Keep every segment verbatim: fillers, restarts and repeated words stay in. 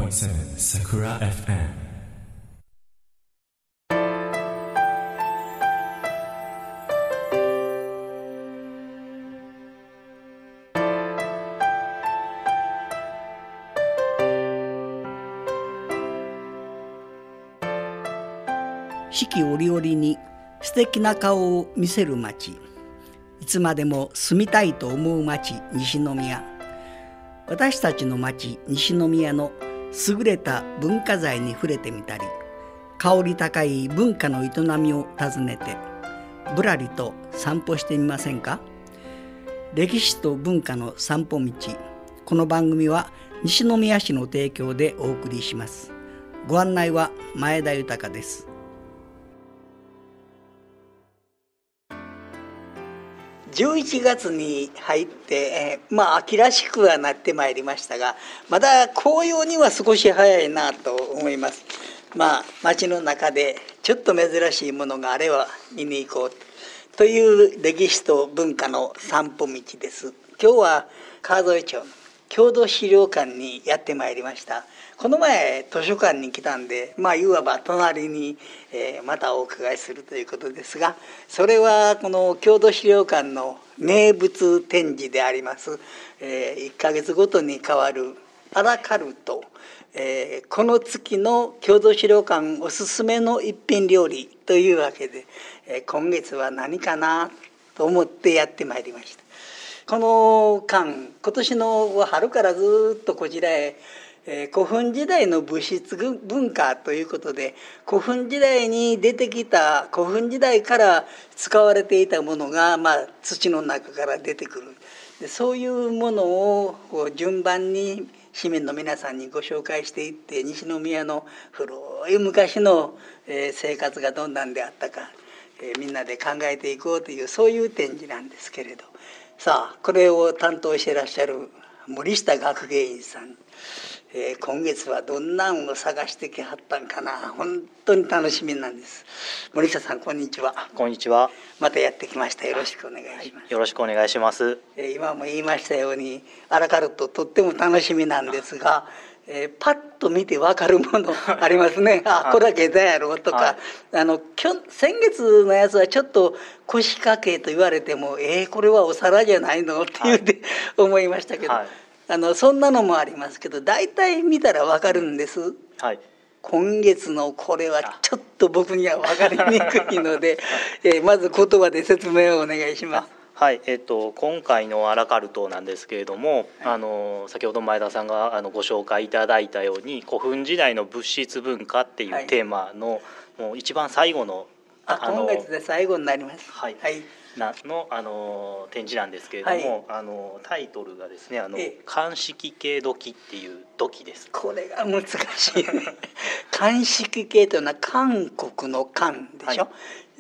イセブン Sakura エフエム。 四季折々に素敵な顔を見せる町、いつまでも住みたいと思う町、西宮。私たちの町西宮の優れた文化財に触れてみたり、香り高い文化の営みを訪ねてぶらりと散歩してみませんか。歴史と文化の散歩道、この番組は西宮市の提供でお送りします。ご案内は前田豊です。じゅういちがつに入って、えー、まあ秋らしくはなってまいりましたが、まだ紅葉には少し早いなと思います。まあ街の中でちょっと珍しいものがあれば見に行こうという歴史と文化の散歩道です。今日は川添町の郷土資料館にやってまいりました。この前図書館に来たんで、まあいわば隣に、えー、またお伺いするということですが、それはこの郷土資料館の名物展示であります、えー、いっかげつごとに変わるアラカルト、えー、この月の郷土資料館おすすめの一品料理というわけで、えー、今月は何かなと思ってやってまいりました。この間、今年の春からずっとこちらへ、えー、古墳時代の物質文化ということで、古墳時代に出てきた古墳時代から使われていたものが、まあ、土の中から出てくる。でそういうものをこう順番に市民の皆さんにご紹介していって、西宮の古い昔の、えー、生活がどんなんであったか、えー、みんなで考えていこうという、そういう展示なんですけれど、さあこれを担当していらっしゃる森下学芸員さん、えー、今月はどんなんを探してきはったんかな。本当に楽しみなんです。森下さん、こんにちは。 こんにちは。 またやってきました。よろしくお願いします。はい、 よろしくお願いします。 えー、今も言いましたようにアラカルトとっても楽しみなんですが、えー、パッと見て分かるものありますね。あ、これは下駄やろうとか、はい、あの今日先月のやつはちょっと腰掛けと言われても、えー、これはお皿じゃないのって言うて、はい、思いましたけど、はい、あのそんなのもありますけど、大体見たら分かるんです。はい、今月のこれはちょっと僕には分かりにくいので、えー、まず言葉で説明をお願いします。 はい、えー、と今回のアラカルトなんですけれども、はい、あの先ほど前田さんがあのご紹介いただいたように、古墳時代の物質文化っていうテーマの、はい、もう一番最後のああの今月で最後になります。 はい、はいなのあの展示なんですけれども、はい、あのタイトルがですね、あの鑑識系土器っていう土器です。 これが難しい鑑識系というのは韓国の韓でしょ、はい、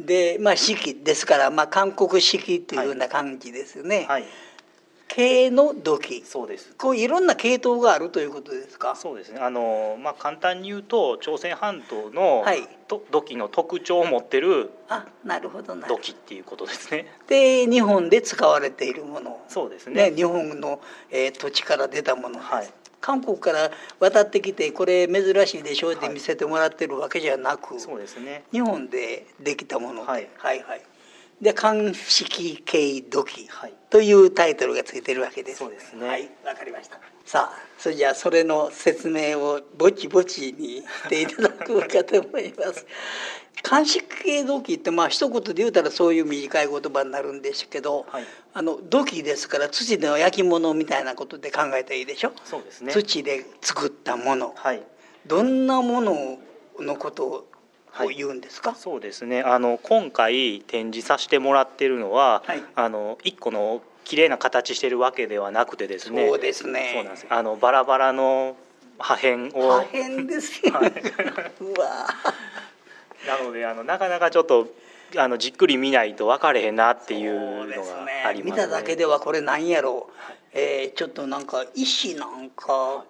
で、まあ、式ですから、まあ、韓国式というような感じですよね。はいはい、系の土器、 そうです。 こういろんな系統があるということですか。 そうですね、あの、まあ、簡単に言うと朝鮮半島の、はい、土器の特徴を持ってる土器っていうことですね。 で日本で使われているもの、 そうですね、 ね、日本の、えー、土地から出たものです。はい、韓国から渡ってきてこれ珍しいでしょうって見せてもらってるわけじゃなく、はい、 そうですね、 日本でできたもので、はい、はいはい、で鑑識系土器というタイトルがついてるわけです。 そうですね。 はい、わかりました。さあ、それじゃあそれの説明をぼちぼちにしていただこうかと思います。鑑識系土器ってまあ一言で言うたらそういう短い言葉になるんですけど、はい、あの土器ですから土での焼き物みたいなことで考えたらいいでしょ。 そうですね。 土で作ったもの、はい、どんなもののことをを言うんですか。 はい、そうですね、あの今回展示させてもらっているのは、はい、あの一個の綺麗な形してるわけではなくてですね。 そうですね。 そうなんです。あのバラバラの破片を。 破片ですよ、ね。うわ。 なのであのなかなかちょっとあのじっくり見ないと分かれへんなっていうのがありますね。 見ただけではこれなんやろう。はい、えー、ちょっとなんか石なんか、はい、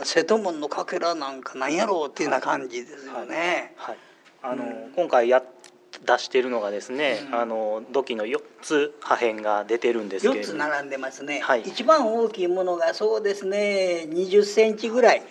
瀬戸門のかけらなんかなんやろうっていうような感じですよね。 はいはい、あの、うん、今回や出しているのがですね、うん、あの土器のよっつ破片が出てるんですけれど、 よっつ並んでますね。 はい、 一番大きいものがそうですねにじゅっセンチぐらい、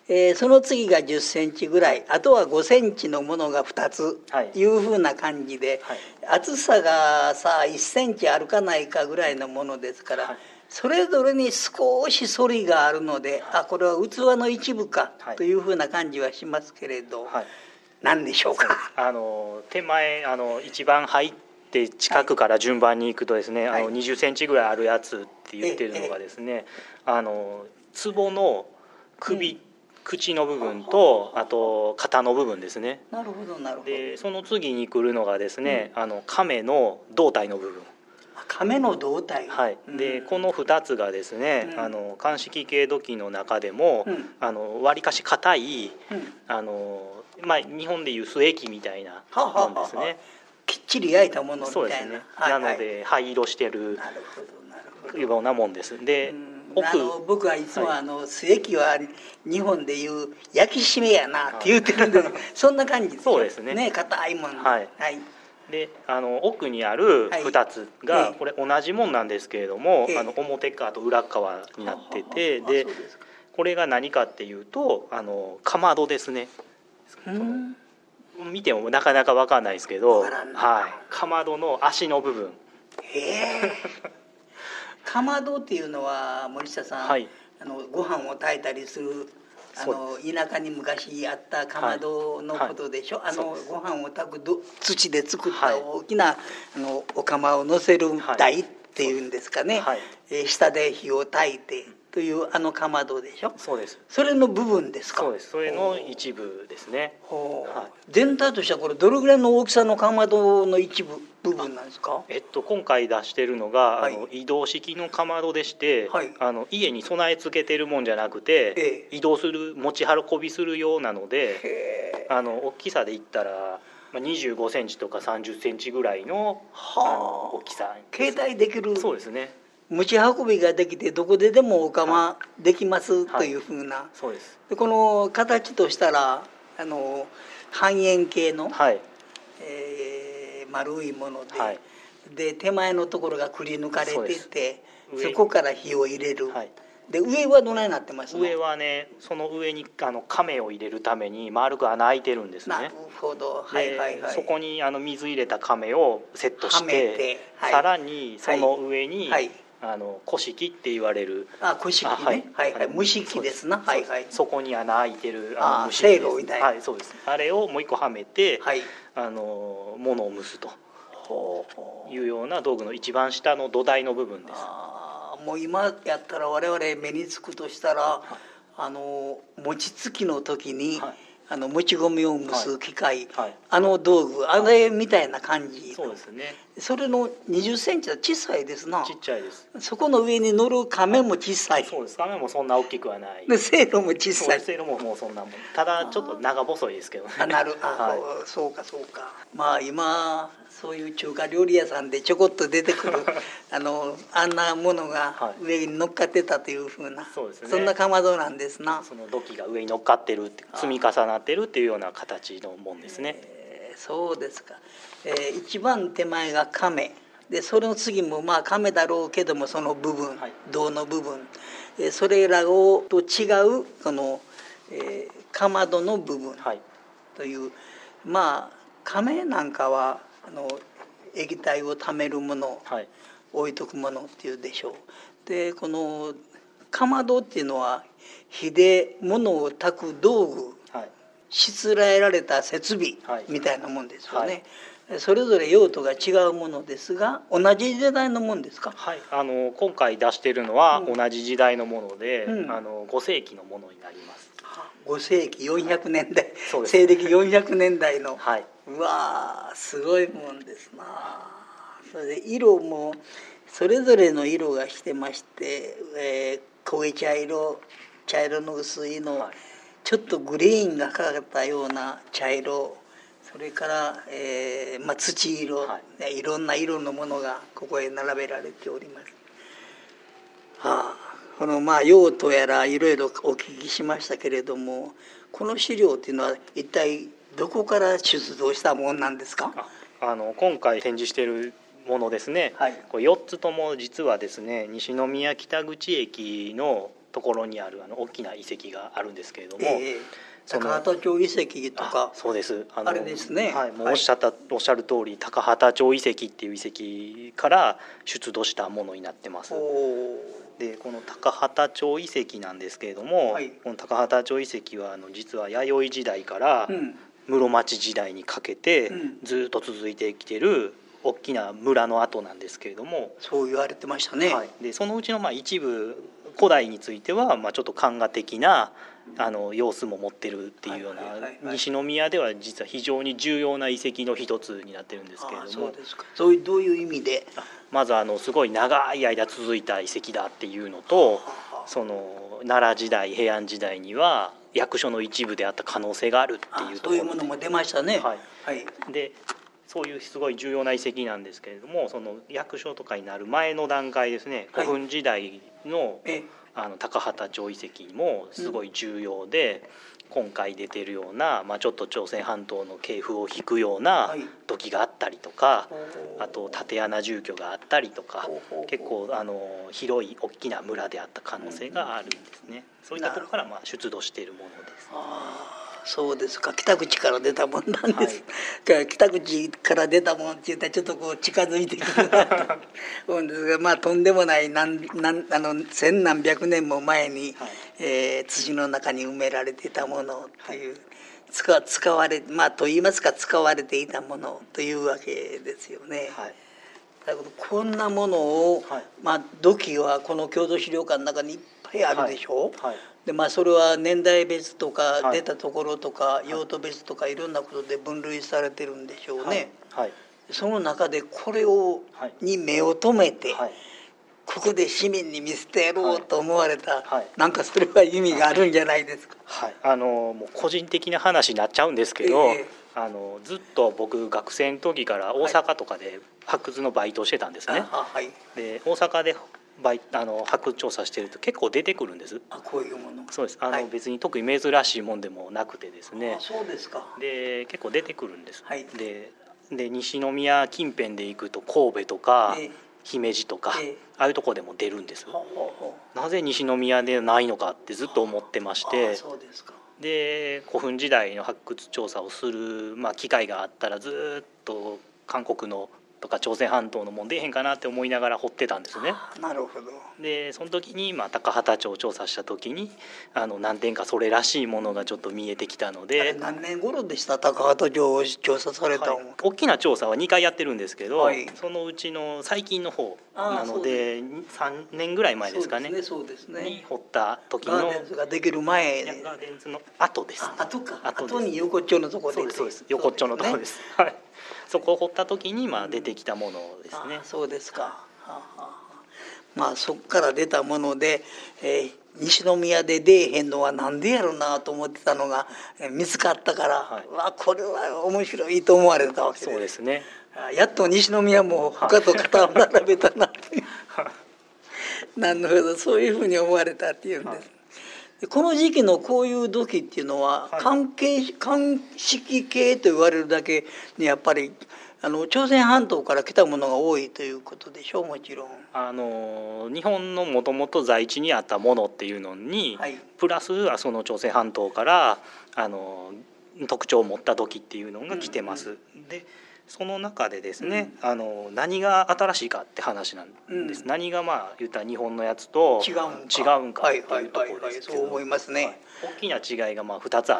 えー、その次がじゅっセンチぐらい、あとはごセンチのものがふたついうふうな感じで、はい、厚さがさいっセンチあるかないかぐらいのものですから、はい、それぞれに少し反りがあるので、あ、これは器の一部かというふうな感じはしますけれど、はい、何でしょうか。 あの手前あの一番入って近くから順番に行くとですね、はい、あのにじゅっセンチぐらいあるやつって言ってるのがですね、あの壺の首、うん口の部分とあと肩の部分ですね。 なるほどなるほど。 でその次に来るのがですね、うん、あの亀の胴体の部分。 亀の胴体。 はい。で、うん、このふたつがですね、うん、あの鑑識系土器の中でも、うん、あの割かし硬い、うん、あのまあ日本でいう素液みたいなもんですね。ははははきっちり焼いたものみたいな。 そうですね。はいはい、なので灰色してるようなもんです。で。うんあの僕はいつもあの素液は日本でいう焼き締めやなって言ってるんです、はい、そんな感じですよ。 そうですね。 ね、硬いもん。 はい。はい、であの奥にあるふたつが、はい、これ同じもんなんですけれども、ええ、あの表側と裏側になってて、でこれが何かっていうとあのかまどですね。うん見てもなかなか分かんないですけど、はい、かまどの足の部分。 へえ。かまどっていうのは森下さん、はい、あのご飯を炊いたりするあの田舎に昔あったかまどのことでしょ、はいはい、あのご飯を炊くど土で作った大きな、はい、あのお釜を乗せる台っていうんですかね、はい、え下で火を炊いてというあのかまどでしょ。 そうです。 それの部分ですか。 そうです。それの一部ですね。 はい、全体としてはこれどれぐらいの大きさのかまどの一部部分なんですか。 えっと今回出しているのが、はい、あの移動式のかまどでして、はい、あの家に備え付けてるもんじゃなくて、ええ、移動する持ち運びするようなので、あの大きさで言ったらにじゅうごセンチとかさんじゅっセンチぐらい の, あの大きさ。 携帯できる。 そうですね。 持ち運びができてどこででもお釜できますというふうな、はいはい、 そうです。 でこの形としたらあの半円形の、はい、えー、丸いもので、はい、で手前のところがくり抜かれてて そ, そこから火を入れる、はい、で上はどないなってますの。 上はねその上にあの亀を入れるために丸く穴開いてるんですね。 なるほど、はいはいはい、 そこにあの水入れた亀をセットして、はい、さらにその上に、はいはい、あの古式って言われるあ古式ね、はいはいはい、蒸し器ですな。はいはい、 そこに穴開いてるあの蒸し器です。せいろみたいな、 はい、そうです。あれをもう一個はめて、はい、あの物を蒸すというような道具の一番下の土台の部分です。 あもう今やったら我々目につくとしたら、はい、あの餅つきの時に、はい、あのもち米を蒸す機械、はいはい、あの道具あれみたいな感じ。 そうですね。 それのにじゅっセンチは小さいですな。 ちっちゃいです。 そこの上に乗る亀も小さい。 そうです。亀もそんな大きくはない。 でせいろも小さい。 せいろももうそんなもん。ただちょっと長細いですけどね。 あなるあ、はい、そうかそうか。まあ今そういう中華料理屋さんでちょこっと出てくるあのあんなものが上に乗っかってたというふうな、はい、そうですね、そんなかまどなんですな。 その土器が上に乗っかってるって積み重なってるっていうような形のもんですね。 えー、そうですか。えー、一番手前が亀でその次もまあ亀だろうけどもその部分、はい、銅の部分、えー、それらをと違うこの、えー、かまどの部分という、はい、まあ亀なんかはあの液体をためるもの、はい、置いとくものっていうでしょう。でこのかまどっていうのは火で物を炊く道具、はい、しつらえられた設備みたいなもんですよね。はい、それぞれ用途が違うものですが同じ時代のもんですか。 はい、あの今回出しているのは同じ時代のもので、うん、あのご世紀のものになります。 ご世紀よんひゃくねんだい、はい、西暦よんひゃくねんだいの、はい、うわすごいもんですな。それで色もそれぞれの色がしてまして、えー、焦げ茶色茶色の薄いの、はい、ちょっとグリーンがかかったような茶色、それから、えーまあ、土色、はい、いろんな色のものがここへ並べられております。はあこのまあ用途やらいろいろお聞きしましたけれども、この資料っていうのは一体どこから出土したものなんですか。 ああの今回展示しているものですね、はい、これよっつとも実はですね西宮北口駅のところにあるあの大きな遺跡があるんですけれども、 ええ、高畑町遺跡とか、 そうです、あのあれですね、 はい、もうおっしゃった、はい、おっしゃる通り高畑町遺跡っていう遺跡から出土したものになってます。でこの高畑町遺跡なんですけれども、はい、この高畑町遺跡はあの実は弥生時代から室町時代にかけてずっと続いてきてる大きな村の跡なんですけれども、 そう言われてましたね、 はい、でそのうちのまあ一部古代についてはまあちょっと漢画的なあの様子も持ってるっていうような、西宮では実は非常に重要な遺跡の一つになってるんですけれども、 そうですか。そういうどういう意味で？ まずあのすごい長い間続いた遺跡だっていうのと、その奈良時代平安時代には役所の一部であった可能性があるっていうところで、 そういうものも出ましたね。 はいはい、でそういうすごい重要な遺跡なんですけれども、その役所とかになる前の段階ですね、古墳時代の、はい、あの高畑町遺跡もすごい重要で、うん、今回出てるような、まあ、ちょっと朝鮮半島の系譜を引くような土器があったりとか、はい、あと竪穴住居があったりとか、結構あの広い大きな村であった可能性があるんですね。そういったところからまあ出土しているものです。 そうですか。北口から出たもんなんです、はい、北口から出たもんって言ったらちょっとこう近づいてくるなと思うんですが、まあとんでもない何何あの千何百年も前に、はい、えー、土の中に埋められていたものという、はい、使, 使われまあと言いますか使われていたものというわけですよね。はい、だけどこんなものを、はい、まあ土器はこの郷土資料館の中にいっぱいあるでしょう。はいはい、でまあ、それは年代別とか出たところとか用途別とかいろんなことで分類されてるんでしょうね。はいはい、その中でこれをに目を留めて、はい、ここで市民に見せてやろうと思われた、はいはい、なんかそれは意味があるんじゃないですか。 はい、あのもう個人的な話になっちゃうんですけど、えー、あのずっと僕学生の時から大阪とかで発掘のバイトをしてたんですね。はい、で大阪でバイあの発掘調査してると結構出てくるんです。 あ、こういうもの。 そうです。あの、はい、別に特に珍しいもんでもなくてですね。 あ、そうですか。 で結構出てくるんです。はい、でで西宮近辺で行くと神戸とか、えー、姫路とか、えー、ああいうとこでも出るんです。ほうほうほう。なぜ西宮でないのかってずっと思ってまして。 あ、そうですか。 で古墳時代の発掘調査をする、まあ、機会があったらずっと韓国のとか朝鮮半島のもん出えへんかなって思いながら掘ってたんですね。 なるほど。 でその時に、まあ、高畑町を調査した時にあの何点かそれらしいものがちょっと見えてきたので。 あれ何年頃でした高畑町を調査されたの、はい、 大きな調査はにかいやってるんですけど、はい、そのうちの最近の方なのでさんねんぐらい前ですかね。 そうですね、 に掘った時のガーデンズができる前ガーデンズの後です、ね、 あ後か後に横っちょのところで。 そうですそうです、横っちょのところです、はい、そこを掘った時にまあ出てきたものですね。 あ、そうですか。はあはあ、まあそこから出たもので、えー、西宮で出えへんのはなんでやろうなと思ってたのが、えー、見つかったから、はい、わこれは面白いと思われたわけです。 そうですね。 やっと西宮も他と肩を並べたなっていうなるほど、そういうふうに思われたっていうんです、はい、この時期のこういう土器っていうのは関係、鑑識系と言われるだけにやっぱりあの朝鮮半島から来たものが多いということでしょう。もちろんあの日本のもともと在地にあったものっていうのに、はい、プラスその朝鮮半島からあの特徴を持った土器っていうのが来てます、うんうん、でその中でですね、うん、あの何が新しいかって話なんです、うん、何がまあ言ったら日本のやつと違うんかっていうところですけど、 そう思いますね、はい、 大きな違いがまあふたつあって、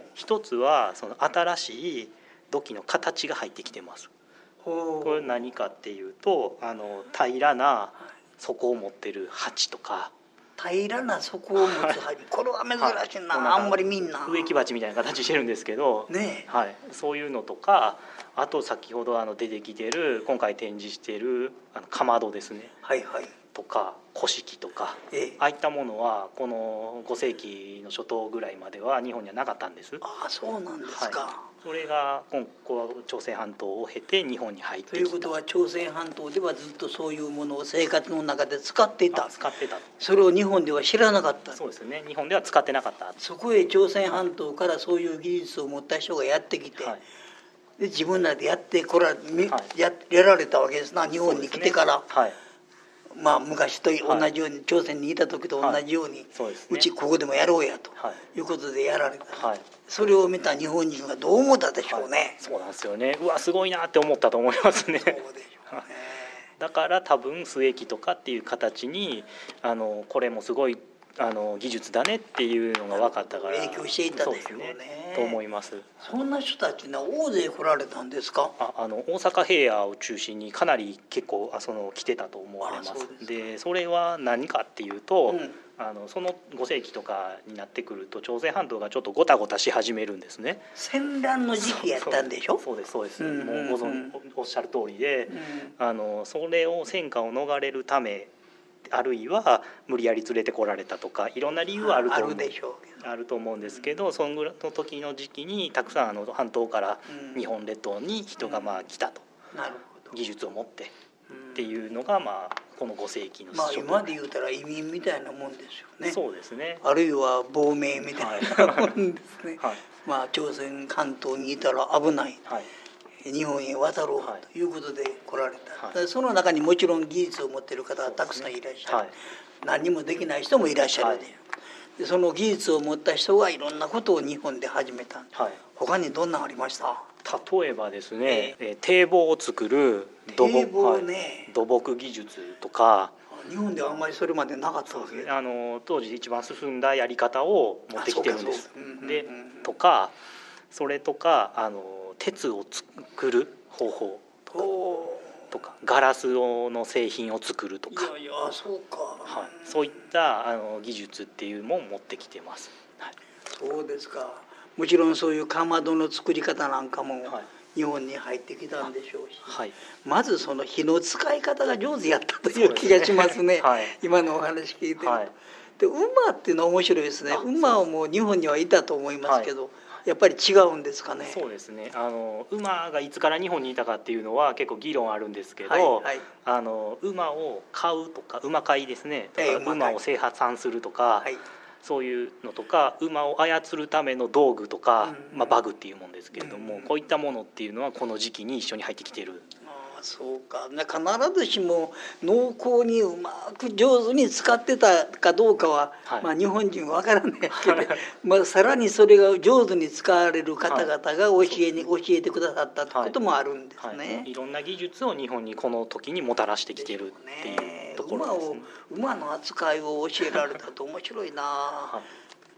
一つはその新しい土器の形が入ってきてます。これ何かっていうとあの平らな底を持ってる鉢とか、 平らな底を持つ鉢、これは珍しいな、はい、あんまりみんな植木鉢みたいな形してるんですけど、ね、はい、そういうのとか、あと先ほどあの出てきてる今回展示しているあのかまどですね、はいはい、とか古式とか、ええ、ああいったものはこのご世紀の初頭ぐらいまでは日本にはなかったんです。 ああ、そうなんですか、はい、 それが今後朝鮮半島を経て日本に入ってきた。 ということは朝鮮半島ではずっとそういうものを生活の中で使っていた。 使ってた。 それを日本では知らなかった。 そうですね、日本では使ってなかった。 そこへ朝鮮半島からそういう技術を持った人がやってきて、はい、で自分らでやってこら、はい、や, やられたわけですな、日本に来てから、ね、はい、 まあ昔と同じように、はい、朝鮮にいた時と同じように、はい、そうですね、うちここでもやろうやということでやられた、はい、それを見た日本人がどう思ったでしょうね、はい、 そうなんですよね。うわすごいなって思ったと思いますね。そうでしょうね。だから多分須恵器とかっていう形にあのこれもすごいあの技術だねっていうのが分かったから影響していたでしょうね、 ねと思います。 そんな人たちは大勢来られたんですか？ ああの大阪平野を中心にかなり結構あその来てたと思われます。そでそれは何かっていうと、うん、あのそのご世紀とかになってくると朝鮮半島がちょっとごたごたし始めるんですね。 戦乱の時期やったんでしょ？ そうですそうです、うんうんうん、もうご存おっしゃる通りで、うん、あのそれを戦火を逃れるためあるいは無理やり連れてこられたとかいろんな理由はあると思う、あるでしょうけど、あると思うんですけど、そのぐらいの時の時期にたくさんあの半島から日本列島に人がまあ来たと、うん、なるほど、技術を持ってっていうのがまあこのご世紀の、 まあ、今で言うたら移民みたいなもんですよね。 そうですね。 あるいは亡命みたいなもんですね、はい、まあ朝鮮半島にいたら危ない、はい、日本へ渡ろうということで来られた、はい、その中にもちろん技術を持っている方がたくさんいらっしゃる、はい、何にもできない人もいらっしゃる、はい、でその技術を持った人がいろんなことを日本で始めた、はい、他にどんなのありました？ 例えばですね、えー、堤防を作る土木、 堤防ね、はい、 土木技術とか日本ではあんまりそれまでなかったわけですね。 あの当時一番進んだやり方を持ってきてるんです。でとかそれとかあの鉄を作る方法とかガラスの製品を作るとか、 いやいやそうか、 はい、そういったあの技術っていうのも持ってきてます、はい、 そうですか。もちろんそういうかまどの作り方なんかも日本に入ってきたんでしょうし、はい、まずその火の使い方が上手やったという気がしますね、はい、今のお話聞いてると、はい、で馬っていうのは面白いですね。馬はもう日本にはいたと思いますけど、はい、やっぱり違うんですかね。 そうですね、あの馬がいつから日本にいたかっていうのは結構議論あるんですけど、はいはい、あの馬を飼うとか馬飼いですねとか、えー、馬を生産するとか、はい、そういうのとか馬を操るための道具とか、うんまあ、バグっていうもんですけれども、うん、こういったものっていうのはこの時期に一緒に入ってきてる。 そうか、必ずしも農耕にうまく上手に使ってたかどうかは、はい、まあ、日本人は分からないけどまあさらにそれが上手に使われる方々が教えに、はい、教えてくださったってこともあるんですね、はいはい、 いろんな技術を日本にこの時にもたらしてきてるっていうところですね。 馬を馬の扱いを教えられたと面白いな、はい、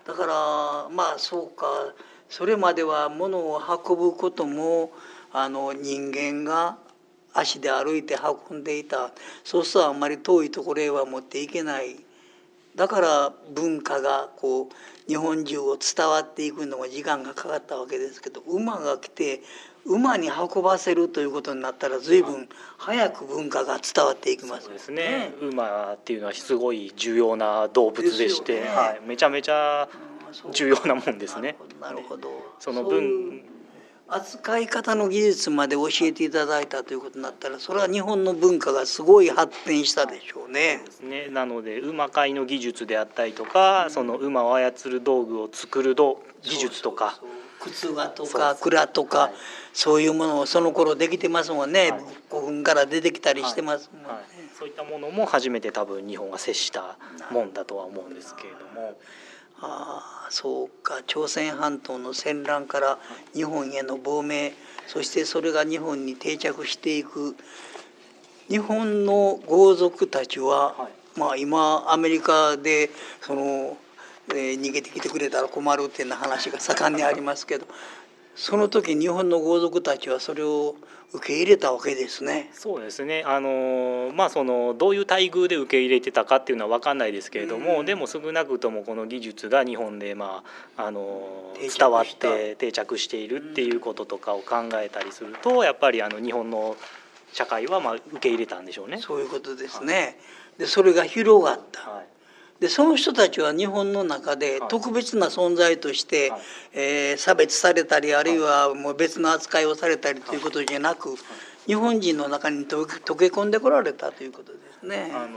だからまあそうか、それまでは物を運ぶこともあの人間が足で歩いて運んでいた。そうするとあんまり遠いところへは持っていけない。だから文化がこう日本中を伝わっていくのも時間がかかったわけですけど、馬が来て馬に運ばせるということになったら随分早く文化が伝わっていきます。 そうですね、うん、馬っていうのはすごい重要な動物でして、ね、はい、めちゃめちゃ重要なもんですね。 なるほど、 その分扱い方の技術まで教えていただいたということになったら、それは日本の文化がすごい発展したでしょうね。 そうですね、なので馬飼いの技術であったりとか、うん、その馬を操る道具を作る技術とか、 靴輪とか蔵とか、はい、そういうものをその頃できてますもんね、はい、古墳から出てきたりしてますもんね、はいはい、 そういったものも初めて多分日本が接したもんだとは思うんですけれども。 ああそうか、朝鮮半島の戦乱から日本への亡命、そしてそれが日本に定着していく。日本の豪族たちは、はい、まあ今アメリカでその、えー、逃げてきてくれたら困るっていうような話が盛んにありますけどその時日本の豪族たちはそれを受け入れたわけですね。 そうですね、あのまあそのどういう待遇で受け入れてたかっていうのは分かんないですけれども、うん、でも少なくともこの技術が日本で、まあ、あの伝わって定着しているっていうこととかを考えたりすると、やっぱりあの日本の社会はまあ受け入れたんでしょうね。 そういうことですね、はい、でそれが広がった、はい、でその人たちは日本の中で特別な存在として、はい、えー、差別されたりあるいはもう別の扱いをされたりということじゃなく、はい、日本人の中に溶け込んでこられたということですね。 あの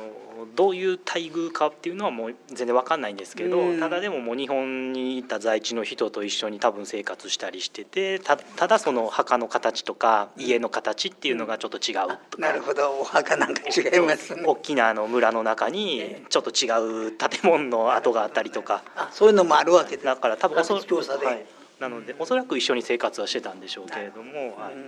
のどういう待遇かっていうのはもう全然分かんないんですけど、 うんただでももう日本にいた在地の人と一緒に多分生活したりしてて、たただその墓の形とか家の形っていうのがちょっと違うとか、 なるほど、お墓なんか違いますね。 大きなあの村の中にちょっと違う建物の跡があったりとか、 あ、そういうのもあるわけです。 だから多分おそ発掘調査で、 はい、なのでおそらく一緒に生活はしてたんでしょうけれども、はい、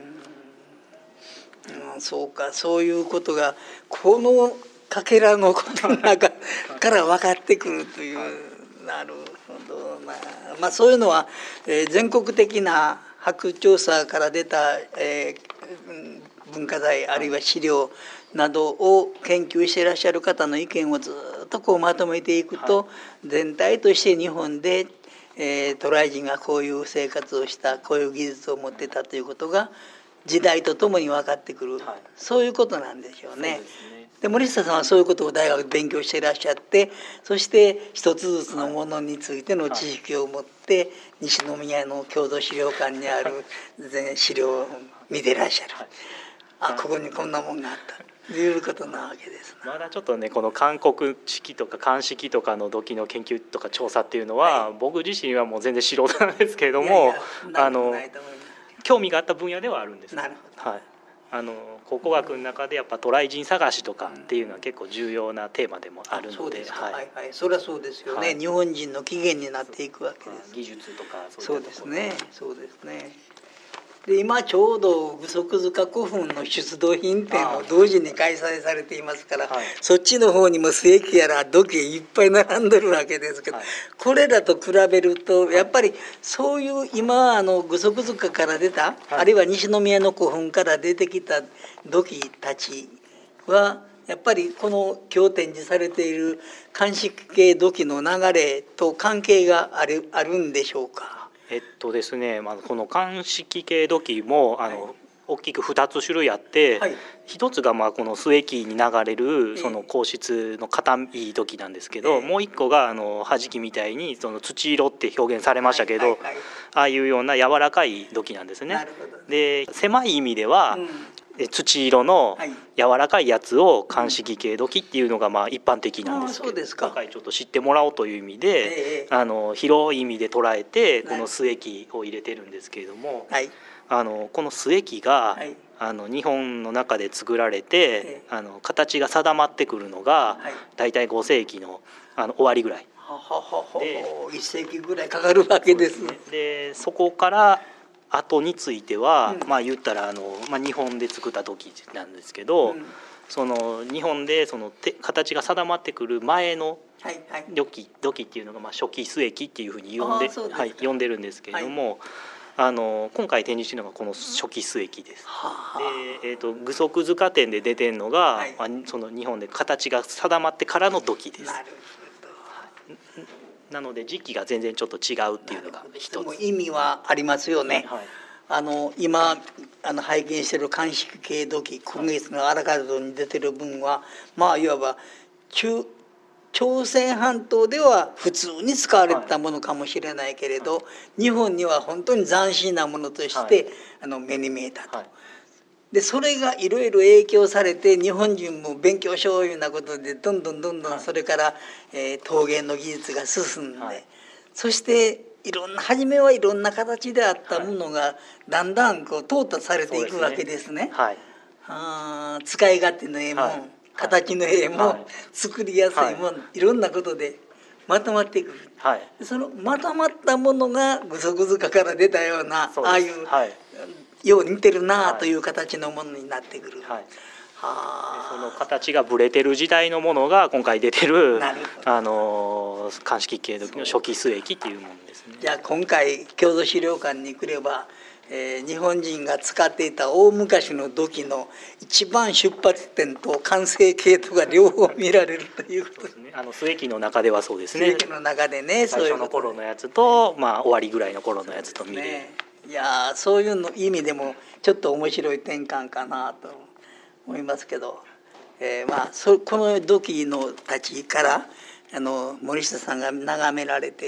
うん、そうか、そういうことがこのかけらのことの中から分かってくるという、なるほどな。まあそういうのは、えー全国的な発掘調査から出た、えー文化財あるいは資料などを研究していらっしゃる方の意見をずっとこうまとめていくと、はい、全体として日本で、えー、渡来人がこういう生活をした、こういう技術を持ってたということが時代とともに分かってくる、はい、そういうことなんでしょうね。で森下さんはそういうことを大学で勉強していらっしゃって、そして一つずつのものについての知識を持って、はい、西宮の郷土資料館にある資料を見ていらっしゃる、はい、あ、ここにこんなもんがあったということなわけです、ね、 まだちょっとねこの韓国式とか漢式とかの土器の研究とか調査っていうのは、はい、僕自身はもう全然素人なんですけれども、いやいやあの興味があった分野ではあるんです。 なるほど、 はい、あの考古学の中でやっぱ渡来人探しとかっていうのは結構重要なテーマでもあるので、 はいはいはい、それはそうですよね、はい、日本人の起源になっていくわけです。 技術とかそうですね、そうですね。で今ちょうど具足塚古墳の出土品展を同時に開催されていますから、はい、そっちの方にも須恵やら土器いっぱい並んでるわけですけど、はい、これらと比べるとやっぱりそういう今あの具足塚から出た、はい、あるいは西宮の古墳から出てきた土器たちはやっぱりこの今日展示されている漢式系土器の流れと関係がある、あるんでしょうか。 えっとですね、まあ、この漢式系土器もあの、はい、大きくふたつ種類あって、はい、ひとつがまあこの須恵器に流れるその硬質の硬い土器なんですけど、えー、もう一個があのはじきみたいにその土色って表現されましたけど、はいはいはい、ああいうような柔らかい土器なんですね。で狭い意味では、うん土色の柔らかいやつを漢式系土器っていうのがまあ一般的なんですけど、今回ちょっと知ってもらおうという意味で、あの広い意味で捉えてこの須恵器を入れてるんですけれども、あのこの須恵器があの日本の中で作られてあの形が定まってくるのがだいたいごせいきのあの終わりぐらいでいっせいきぐらいかかるわけです。 でそこから後については、うん、まあ言ったらあの、まあ、日本で作った土器なんですけど、うん、その日本でそのて形が定まってくる前の土器、はいはい、土器っていうのがまあ初期須恵器っていうふうに呼んで、はい、呼んでるんですけれども、はい、あの今回展示しているのがこの初期須恵器です。で、えーと、具足塚展で出てるのが、はいまあ、その日本で形が定まってからの土器です。なるほど。なので時期が全然ちょっと違うっていうのが一つ意味はありますよね、はい、あの今あの拝見している漢式系土器今月の荒川に出てる分はまあいわば中朝鮮半島では普通に使われてたものかもしれないけれど、はい、日本には本当に斬新なものとして、はい、あの目に見えたと、はいでそれがいろいろ影響されて日本人も勉強しよういうようなことでどんどんどんどんそれから、はいえー、陶芸の技術が進んで、はい、そしていろんな初めはいろんな形であったものが、はい、だんだんこう淘汰されていくわけですね。はい、あ使い勝手のええもん、はい、形のええもん、はい、作りやすいもん、はい、いろんなことでまとまっていく、はい、そのまとまったものが具足塚から出たようなああいう、はいよう似てるなという形のものになってくる、はい、 はその形がぶれてる時代のものが今回出てるあの漢式系土器の初期須恵器っていうものですね。 じゃあ今回郷土資料館に来れば、えー、日本人が使っていた大昔の土器の一番出発点と完成形とが両方見られるということですね。 あの須恵器の中ではそうですね。 須恵器の中でね、 最初の頃のやつと、まあ、終わりぐらいの頃のやつと見れる。 いやそういうの意味でもちょっと面白い転換かなと思いますけど、えー、まあそこの土器のたちからあの森下さんが眺められて、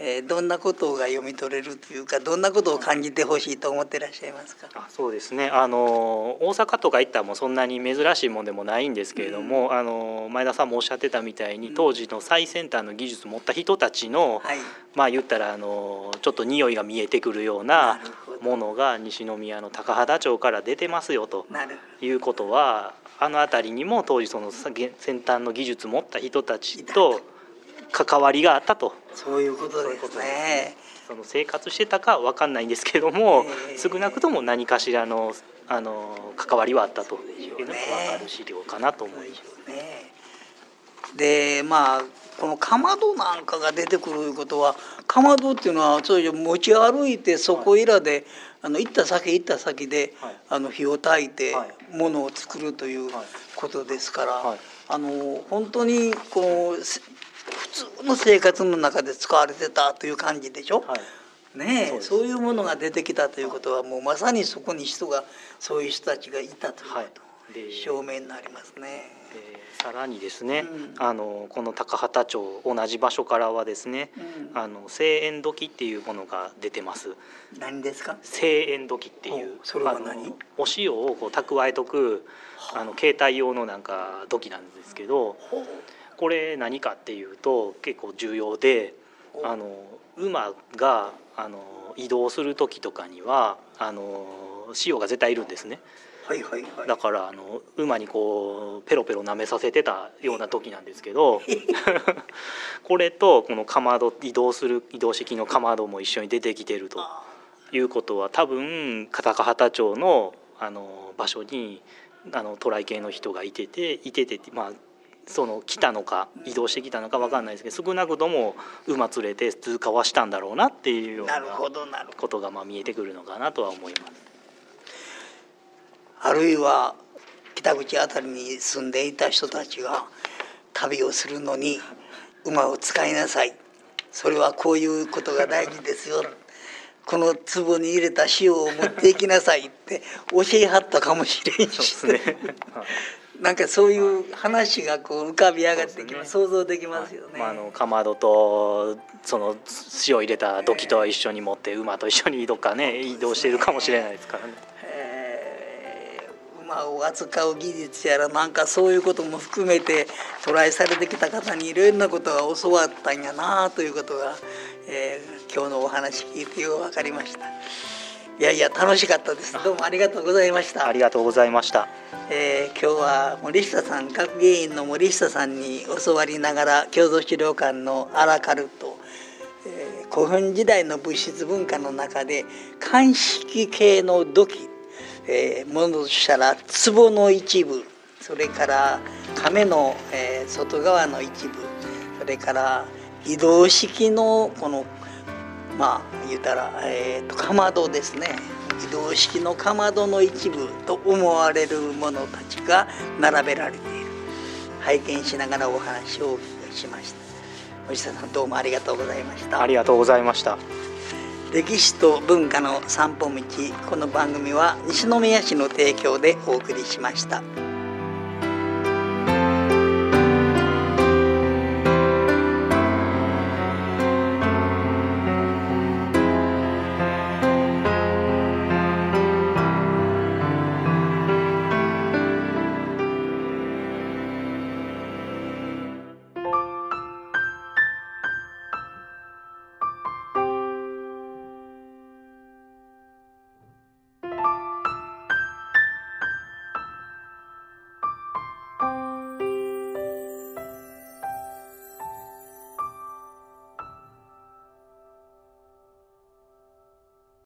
えー、どんなことが読み取れるというか、どんなことを感じてほしいと思っていらっしゃいますか。 あ、そうですね、あの大阪とか行ったらもうそんなに珍しいもんでもないんですけれども、うん、あの前田さんもおっしゃってたみたいに当時の最先端の技術を持った人たちの、はい、まあ言ったらあのちょっと匂いが見えてくるようなものが西宮の高畑町から出てますよということは、あの辺りにも当時その先端の技術を持った人たちと関わりがあったと。 そういうことですね。 その生活してたかは分かんないんですけども、えー、少なくとも何かしらの、あの関わりはあったというのが分かる資料かなと思います。 ね、でまあこのかまどなんかが出てくるいうことは、かまどっていうのはそういう持ち歩いてそこいらで、はい、あの行った先行った先で、はい、あの火を焚いて物を作るということですから、はいはい、あの本当にこう普通の生活の中で使われてたという感じでしょ、はい、ねえ、そう、そういうものが出てきたということは、もうまさにそこに人がそういう人たちがいたということ、はい、証明になりますね。 さらにですね、うん、あのこの高畑町同じ場所からはですね、うん、あの製塩土器っていうものが出てます。 何ですか？ 製塩土器っていう、 それは何？ お塩をこう蓄えとくあの携帯用のなんか土器なんですけど、これ何かっていうと結構重要で、あの馬があの移動する時とかにはあの塩が絶対いるんですね。 はいはいはい、 だからあの馬にこうペロペロ舐めさせてたような時なんですけどこれとこのかまど、移動する移動式のかまども一緒に出てきてるということは、多分高畑町のあの場所にあの渡来系の人がいてていててまあその来たのか移動してきたのか分かんないですけど、少なくとも馬連れて通過はしたんだろうなっていうようなことがまあ見えてくるのかなとは思います。 あるいは北口あたりに住んでいた人たちが旅をするのに馬を使いなさい、それはこういうことが大事ですよ、この壺に入れた塩を持っていきなさいって教えはったかもしれんし、そうですねなんかそういう話がこう浮かび上がってきます、想像できますよね。 まあ、あのかまどとその塩入れた土器と一緒に持って馬と一緒にどっかね移動しているかもしれないですからね。 馬を扱う技術やらなんかそういうことも含めてトライされてきた方にいろんなことが教わったんやなということが、えー、今日のお話聞いてよく分かりました。いやいや楽しかったです。どうもありがとうございました。 ありがとうございました。 えー、今日は森下さん、学芸員の森下さんに教わりながら郷土資料館のアラカルト、えー、古墳時代の物質文化の中で鑑識系の土器、えー、ものとしたら壺の一部、それから亀の、えー、外側の一部、それから移動式のこのまあ言うたら、えー、とかまどですね、移動式のかまどの一部と思われるものたちが並べられている、拝見しながらお話をお聞きしました。森下さん、どうもありがとうございました。 ありがとうございました。 歴史と文化の散歩道、この番組は西宮市の提供でお送りしました。